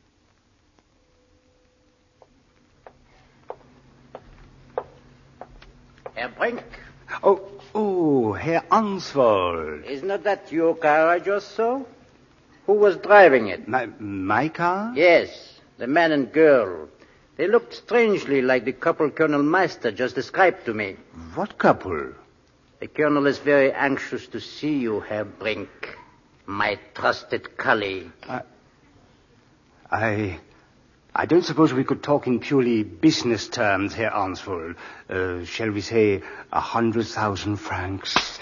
Herr Brink. Oh, oh, Herr Answald. Isn't it that your car I just saw? Who was driving it? My, my car? Yes, the man and girl. They looked strangely like the couple Colonel Meister just described to me. What couple? The colonel is very anxious to see you, Herr Brink. My trusted colleague. I... I... I don't suppose we could talk in purely business terms, Herr Answald. Uh, shall we say a hundred thousand francs?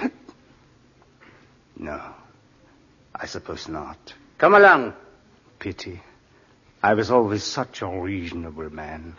No, I suppose not. Come along. Pity. I was always such a reasonable man.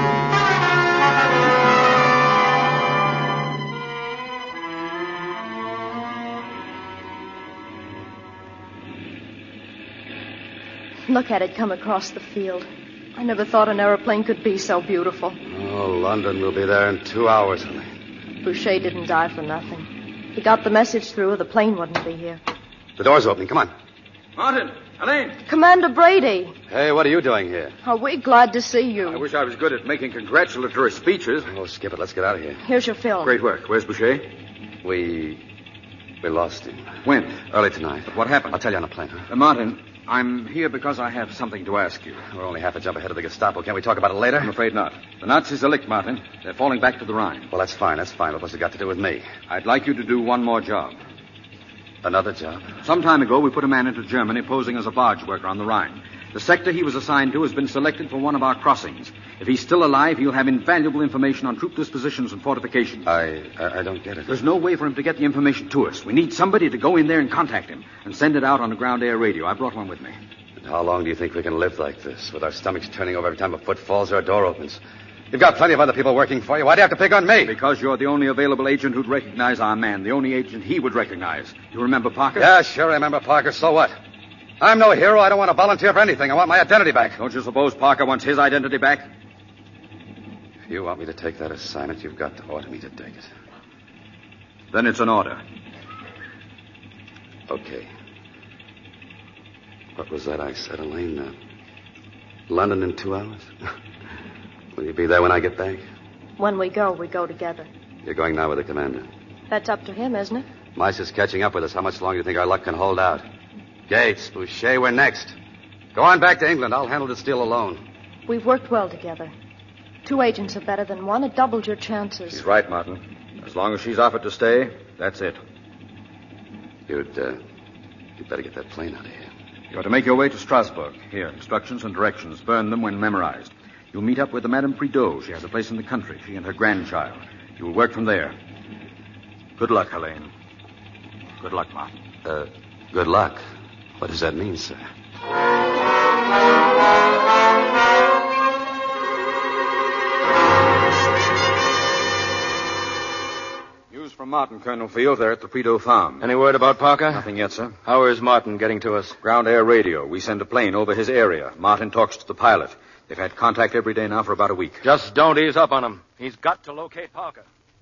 Look at it come across the field. I never thought an aeroplane could be so beautiful. Oh, London will be there in two hours, Helene. Boucher didn't die for nothing. He got the message through or the plane wouldn't be here. The door's opening. Come on. Martin, Helene. Commander Brady. Hey, what are you doing here? Are we glad to see you? I wish I was good at making congratulatory speeches. Oh, skip it. Let's get out of here. Here's your film. Great work. Where's Boucher? We... we lost him. When? Early tonight. What happened? I'll tell you on the plane, huh? Uh, Martin, I'm here because I have something to ask you. We're only half a jump ahead of the Gestapo. Can't we talk about it later? I'm afraid not. The Nazis are licked, Martin. They're falling back to the Rhine. Well, that's fine. That's fine. But what's it got to do with me? I'd like you to do one more job. Another job? Some time ago, we put a man into Germany posing as a barge worker on the Rhine. The sector he was assigned to has been selected for one of our crossings. If he's still alive, he'll have invaluable information on troop dispositions and fortifications. I, I I don't get it. There's no way for him to get the information to us. We need somebody to go in there and contact him and send it out on a ground-air radio. I brought one with me. And how long do you think we can live like this, with our stomachs turning over every time a foot falls or a door opens? You've got plenty of other people working for you. Why do you have to pick on me? Because you're the only available agent who'd recognize our man, the only agent he would recognize. You remember Parker? Yeah, sure, I remember Parker. So what? I'm no hero. I don't want to volunteer for anything. I want my identity back. Don't you suppose Parker wants his identity back? If you want me to take that assignment, you've got to order me to take it. Then it's an order. Okay. What was that I said, Elaine? Uh, London in two hours? Will you be there when I get back? When we go, we go together. You're going now with the commander. That's up to him, isn't it? Mice is catching up with us. How much longer do you think our luck can hold out? Gates, Boucher, we're next. Go on back to England. I'll handle this deal alone. We've worked well together. Two agents are better than one. It doubled your chances. She's right, Martin. As long as she's offered to stay, that's it. You'd, uh, you'd better get that plane out of here. You're to make your way to Strasbourg. Here, instructions and directions. Burn them when memorized. You'll meet up with the Madame Prideaux. She has a place in the country, she and her grandchild. You'll work from there. Good luck, Helene. Good luck, Martin. Uh, good luck? What does that mean, sir? News from Martin, Colonel Field. They're at the Prideaux farm. Any word about Parker? Nothing yet, sir. How is Martin getting to us? Ground air radio. We send a plane over his area. Martin talks to the pilot. They've had contact every day now for about a week. Just don't ease up on him. He's got to locate Parker.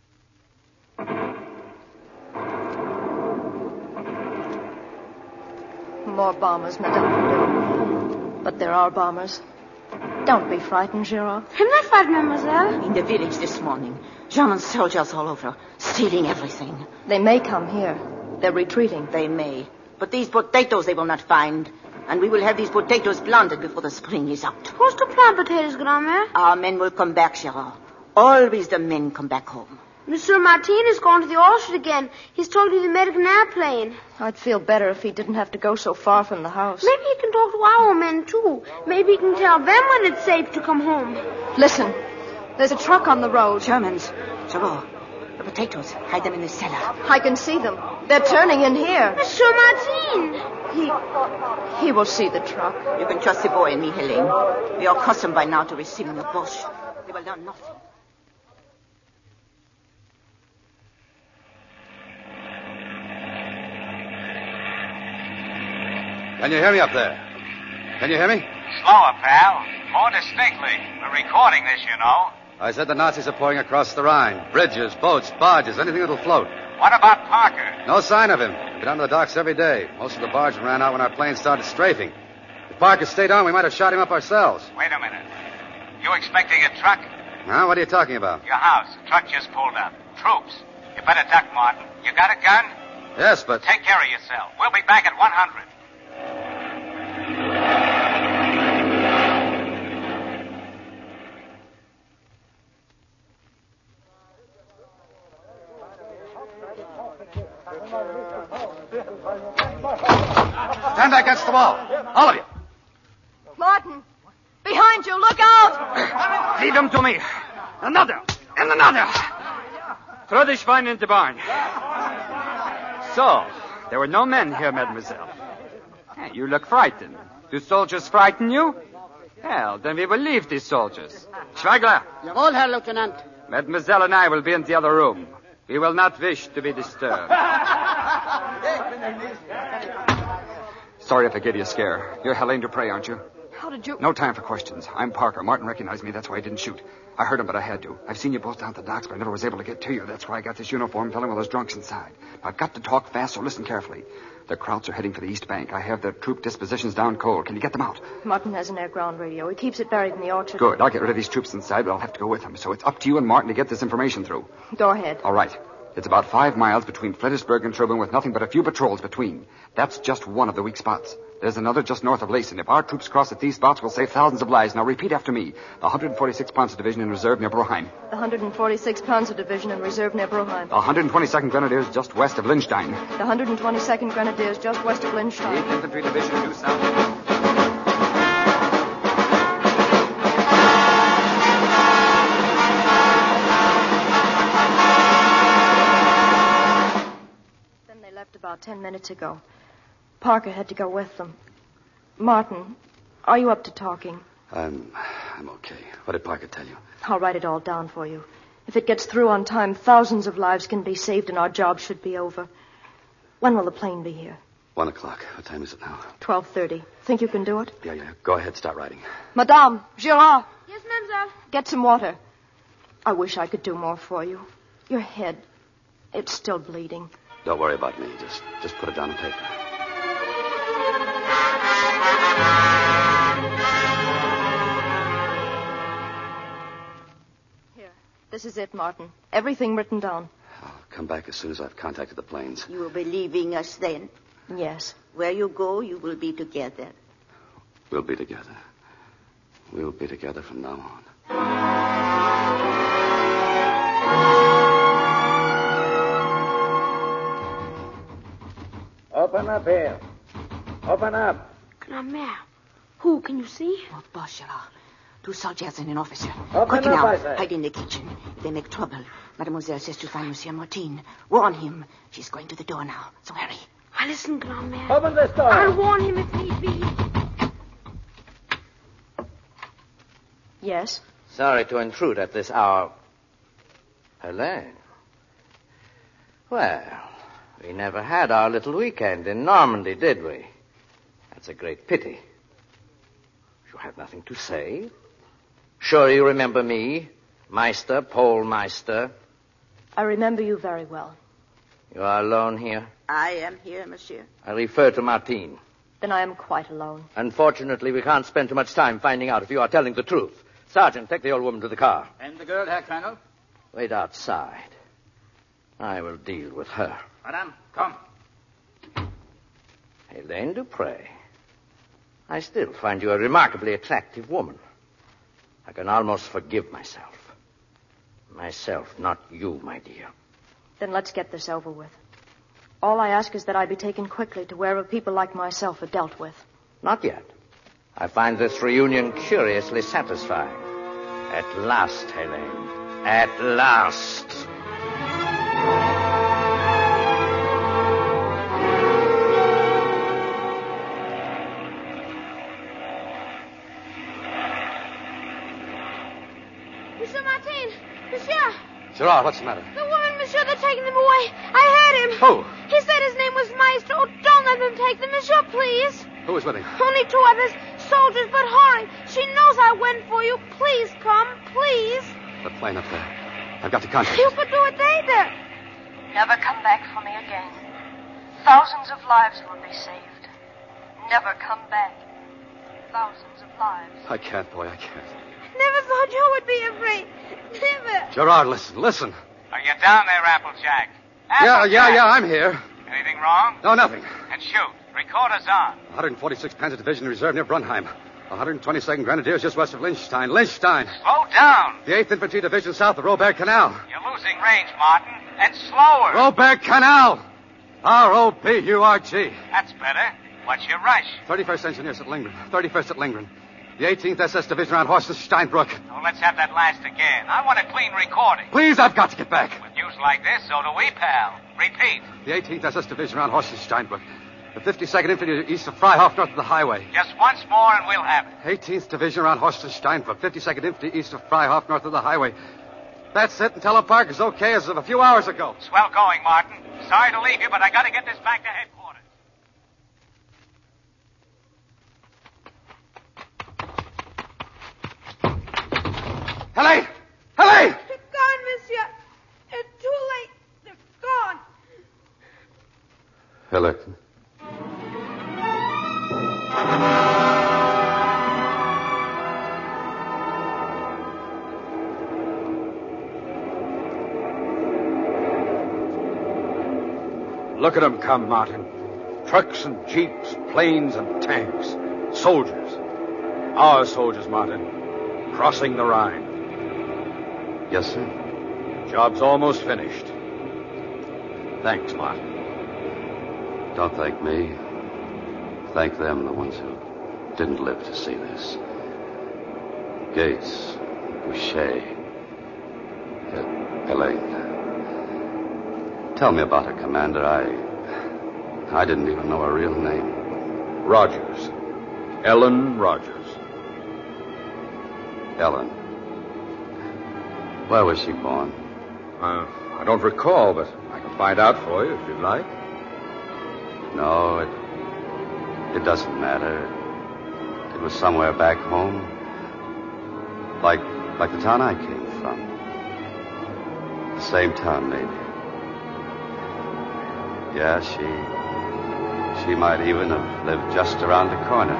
More bombers, Madame. But there are bombers. Don't be frightened, Giraud. I'm not frightened, mademoiselle. In the village this morning, German soldiers all over, stealing everything. They may come here. They're retreating. They may. But these potatoes they will not find. And we will have these potatoes planted before the spring is out. Who's to plant potatoes, Grandmère? Our men will come back, Gerard. Always the men come back home. Monsieur Martin is going to the orchard again. He's talking to the American airplane. I'd feel better if he didn't have to go so far from the house. Maybe he can talk to our men, too. Maybe he can tell them when it's safe to come home. Listen. There's a truck on the road. Germans. Gerard, the potatoes. Hide them in the cellar. I can see them. They're turning in here. Monsieur Martin! He... He will see the truck. You can trust the boy and me, Helene. We are accustomed by now to receiving the Boche. They will learn nothing. Can you hear me up there? Can you hear me? Slower, pal. More distinctly. We're recording this, you know. I said the Nazis are pouring across the Rhine. Bridges, boats, barges, anything that'll float. What about Parker? No sign of him. Get down to the docks every day. Most of the barge ran out when our plane started strafing. If Parker stayed on, we might have shot him up ourselves. Wait a minute. You expecting a truck? Huh? What are you talking about? Your house. A truck just pulled up. Troops. You better duck, Martin. You got a gun? Yes, but... Take care of yourself. We'll be back at one hundred. Stand back against the wall. All of you. Martin! Behind you! Look out! Leave them to me. Another. And another. Throw the Schwein into the barn. So, there were no men here, mademoiselle. Hey, you look frightened. Do soldiers frighten you? Well, then we will leave these soldiers. Schweigler. Jawohl, Herr Lieutenant. Mademoiselle and I will be in the other room. We will not wish to be disturbed. Sorry if I gave you a scare. You're Helene Dupre, aren't you? How did you... No time for questions. I'm Parker. Martin recognized me. That's why I didn't shoot. I heard him, but I had to. I've seen you both down at the docks, but I never was able to get to you. That's why I got this uniform filling with those drunks inside. I've got to talk fast, so listen carefully. The Krauts are heading for the East Bank. I have their troop dispositions down cold. Can you get them out? Martin has an air-ground radio. He keeps it buried in the orchard. Good. I'll get rid of these troops inside, but I'll have to go with them. So it's up to you and Martin to get this information through. Go ahead. All right. It's about five miles between Fredericksburg and Trubin with nothing but a few patrols between. That's just one of the weak spots. There's another just north of Lacen. If our troops cross at these spots, we'll save thousands of lives. Now repeat after me. The one forty-sixth Panzer Division in reserve near Broheim. The one forty-sixth Panzer Division in reserve near Broheim. The one twenty-second Grenadiers just west of Linstein. The one twenty-second Grenadiers just west of Linstein. The eighth Infantry Division due south. About ten minutes ago. Parker had to go with them. Martin, are you up to talking? I'm... I'm okay. What did Parker tell you? I'll write it all down for you. If it gets through on time, thousands of lives can be saved and our job should be over. When will the plane be here? One o'clock. What time is it now? Twelve thirty. Think you can do it? Yeah, yeah. Go ahead. Start writing. Madame, Girard. Yes, mademoiselle. Get some water. I wish I could do more for you. Your head, it's still bleeding. Don't worry about me. Just just put it down on paper. Here. This is it, Martin. Everything written down. I'll come back as soon as I've contacted the planes. You will be leaving us then? Yes. Where you go, you will be together. We'll be together. We'll be together from now on. Open up here. Open up. Grandmère, who can you see? Oh, boss, Gerard. Two soldiers and an officer. Open Quick up, now. I say. Hide in the kitchen. If they make trouble, Mademoiselle says to find Monsieur Martin. Warn him. She's going to the door now. So hurry. I listen, Grandmère. Open this door. I'll warn him if need be. Yes? Sorry to intrude at this hour. Helene. Well, we never had our little weekend in Normandy, did we? That's a great pity. You have nothing to say? Sure you remember me, Meister, Paul Meister? I remember you very well. You are alone here? I am here, monsieur. I refer to Martin. Then I am quite alone. Unfortunately, we can't spend too much time finding out if you are telling the truth. Sergeant, take the old woman to the car. And the girl, Herr Colonel? Wait outside. I will deal with her. Madame, come. Helene Dupre. I still find you a remarkably attractive woman. I can almost forgive myself. Myself, not you, my dear. Then let's get this over with. All I ask is that I be taken quickly to wherever people like myself are dealt with. Not yet. I find this reunion curiously satisfying. At last, Helene. At last. Monsieur Martin! Monsieur! Gerard, what's the matter? The woman, monsieur, they're taking them away. I heard him. Who? He said his name was Maestro. Oh, don't let them take them, monsieur, please. Who is with him? Only two others. Soldiers, but hurry. She knows I went for you. Please come, please. The plane up there. I've got to contact You could do it later. Never come back for me again. Thousands of lives will be saved. Never come back. Thousands of lives. I can't, boy, I can't. Never thought you would be afraid. Never. Gerard, listen, listen. Are you down there, Applejack? Yeah, Applejack. yeah, yeah, I'm here. Anything wrong? No, nothing. And shoot. Recorder's on. one hundred forty-sixth Panzer Division Reserve near Brunheim. one hundred twenty-second Grenadiers just west of Lynchstein. Lynchstein. Slow down. The eighth Infantry Division south of Robert Canal. You're losing range, Martin. And slower. Robert Canal! R O B U R G. That's better. What's your rush? thirty-first Engineers at Lindgren. thirty-first at Lindgren. The eighteenth S S Division around Horst Steinbruck. Oh, let's have that last again. I want a clean recording. Please, I've got to get back. With news like this, so do we, pal. Repeat. The eighteenth S S Division around Horst Steinbruck. The fifty-second Infantry east of Freihof, north of the highway. Just once more and we'll have it. eighteenth Division around Horst Steinbruck. fifty-second Infantry east of Freihof, north of the highway. That's it, and tell them Parker's okay as of a few hours ago. Swell going, Martin. Sorry to leave you, but I gotta get this back to headquarters. Helene! Helene! They're gone, monsieur. It's too late. They're gone. Helene. Look at them come, Martin. Trucks and jeeps, planes and tanks. Soldiers. Our soldiers, Martin. Crossing the Rhine. Yes, sir. Job's almost finished. Thanks, Martin. Don't thank me. Thank them, the ones who didn't live to see this. Gates, Boucher, uh, Helene. Tell me about her, Commander. I... I didn't even know her real name. Rogers. Ellen Rogers. Ellen. Where was she born? Uh, I don't recall, but I can find out for you if you'd like. No, it... It doesn't matter. It was somewhere back home. Like... like the town I came from. The same town, maybe. Yeah, she... She might even have lived just around the corner.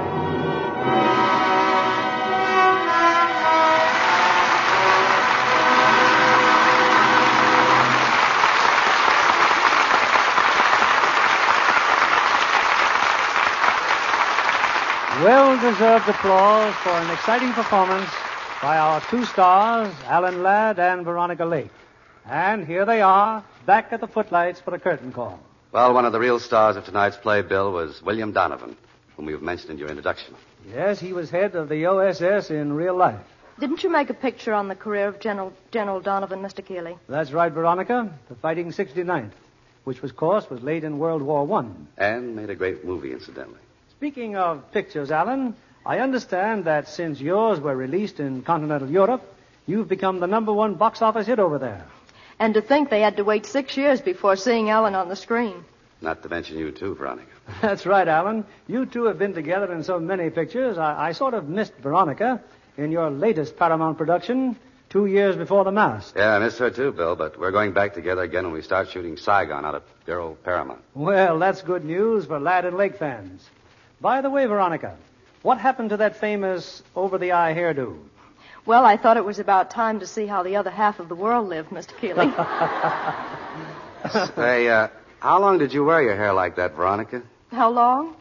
Well-deserved applause for an exciting performance by our two stars, Alan Ladd and Veronica Lake. And here they are, back at the footlights for a curtain call. Well, one of the real stars of tonight's play, Bill, was William Donovan, whom you've mentioned in your introduction. Yes, he was head of the O S S in real life. Didn't you make a picture on the career of General General Donovan, Mister Keeley? That's right, Veronica. The Fighting sixty-ninth, which, of course, was late in World War One. And made a great movie, incidentally. Speaking of pictures, Alan, I understand that since yours were released in continental Europe, you've become the number one box office hit over there. And to think they had to wait six years before seeing Ellen on the screen. Not to mention you, too, Veronica. That's right, Alan. You two have been together in so many pictures, I, I sort of missed Veronica in your latest Paramount production, Two Years Before the Mast. Yeah, I missed her, too, Bill, but we're going back together again when we start shooting Saigon out at dear old Paramount. Well, that's good news for Ladd and Lake fans. By the way, Veronica, what happened to that famous over-the-eye hairdo? Well, I thought it was about time to see how the other half of the world lived, Mister Keeley. Say, uh, how long did you wear your hair like that, Veronica? How long?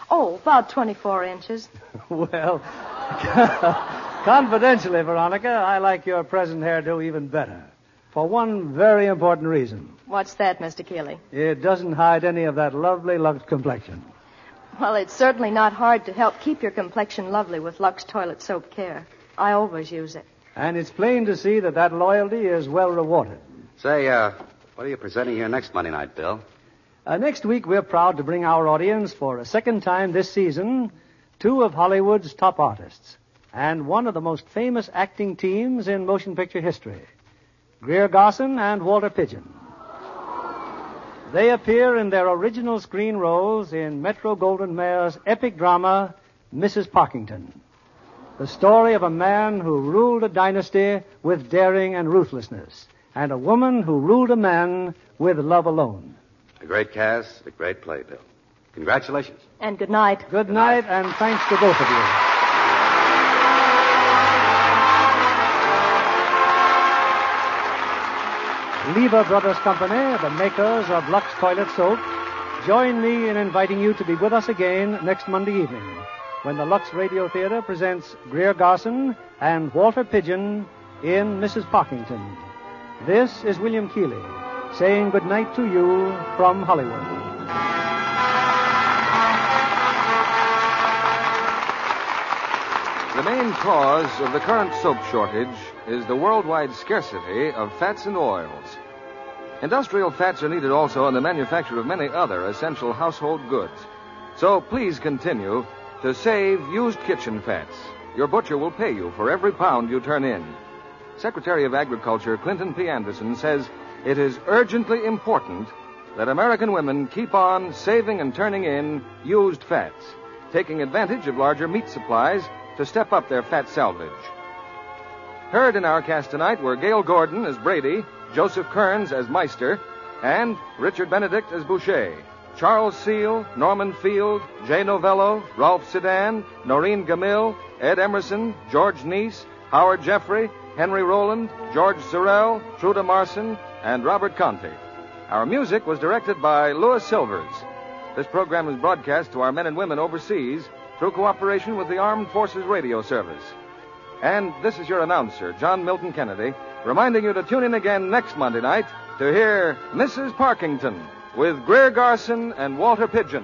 Oh, about twenty-four inches. Well, confidentially, Veronica, I like your present hairdo even better. For one very important reason. What's that, Mister Keeley? It doesn't hide any of that lovely Lux complexion. Well, it's certainly not hard to help keep your complexion lovely with Lux Toilet Soap Care. I always use it. And it's plain to see that that loyalty is well rewarded. Say, uh, what are you presenting here next Monday night, Bill? Uh, next week, we're proud to bring our audience for a second time this season two of Hollywood's top artists and one of the most famous acting teams in motion picture history, Greer Garson and Walter Pidgeon. They appear in their original screen roles in Metro-Goldwyn-Mayer's epic drama, Missus Parkington, the story of a man who ruled a dynasty with daring and ruthlessness, and a woman who ruled a man with love alone. A great cast, a great play, Bill. Congratulations. And good night. Good, good night, night, and thanks to both of you. Lever Brothers Company, the makers of Lux Toilet Soap, join me in inviting you to be with us again next Monday evening when the Lux Radio Theater presents Greer Garson and Walter Pidgeon in Missus Parkington. This is William Keeley saying good night to you from Hollywood. The main cause of the current soap shortage is the worldwide scarcity of fats and oils. Industrial fats are needed also in the manufacture of many other essential household goods. So please continue to save used kitchen fats. Your butcher will pay you for every pound you turn in. Secretary of Agriculture Clinton P. Anderson says it is urgently important that American women keep on saving and turning in used fats, taking advantage of larger meat supplies to step up their fat salvage. Heard in our cast tonight were Gail Gordon as Brady, Joseph Kearns as Meister, and Richard Benedict as Boucher. Charles Seal, Norman Field, Jay Novello, Ralph Sedan, Noreen Gamil, Ed Emerson, George Neese, Howard Jeffrey, Henry Rowland, George Sorrell, Truda Marson, and Robert Conte. Our music was directed by Louis Silvers. This program is broadcast to our men and women overseas through cooperation with the Armed Forces Radio Service. And this is your announcer, John Milton Kennedy, reminding you to tune in again next Monday night to hear Missus Parkington with Greer Garson and Walter Pidgeon.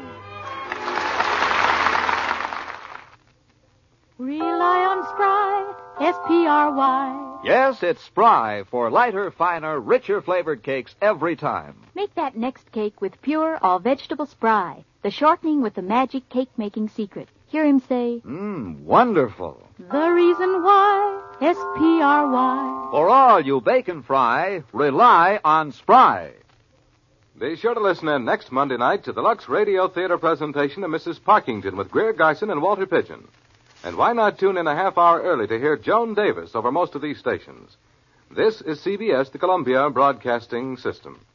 Rely on Spry, S P R Y. Yes, it's Spry for lighter, finer, richer flavored cakes every time. Make that next cake with pure, all-vegetable Spry, the shortening with the magic cake-making secret. Hear him say, Mmm, wonderful. The reason why, S P R Y. For all you bacon fry, rely on Spry. Be sure to listen in next Monday night to the Lux Radio Theater presentation of Missus Parkington with Greer Garson and Walter Pidgeon. And why not tune in a half hour early to hear Joan Davis over most of these stations? This is C B S, the Columbia Broadcasting System.